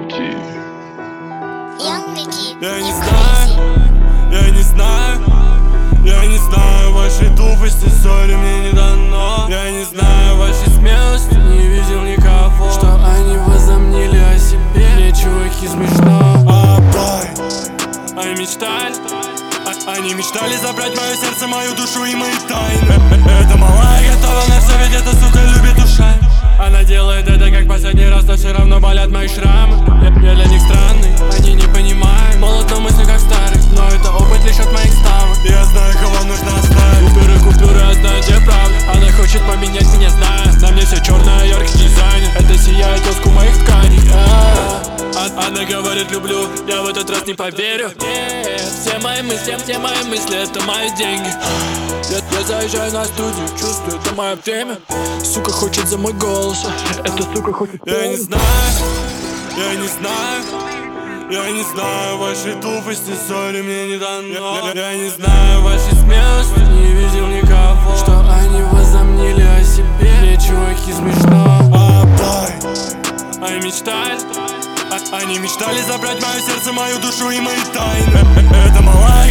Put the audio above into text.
Я не знаю, я не знаю вашей тупости, ссори мне не дано. Я не знаю вашей смелости, не видел никого, что они возомнили о себе. Мне, чуваки, смешно. Они мечтали забрать мое сердце, мою душу и мои тайны. Эта малая готова на все, ведь эта сука любит ушами. Она делает это как последний раз, но все равно болят мои шрамы. Я для них странный, они не понимают. Молод, но мысли как старый, но это опыт лишь от моих ставок. Я знаю, кого нужно оставить. Купюры, я знаю, где правда. Она хочет поменять меня, знаю. На мне все черное, яркий дизайнер. Это сияет тоску моих тканей. Она говорит люблю, я в этот раз не поверю. Все мои мысли, это мои деньги. Я заезжаю на студию, чувствую, это мое время. Сука хочет за мой голос, эта сука хочет. Я не знаю вашей тупости, ссори мне не дано. Я не знаю вашей смелости, не видел никого, что они возомнили о себе. Мне, чуваки, смешно. Они мечтали забрать мое сердце, мою душу и мои тайны. Эта малая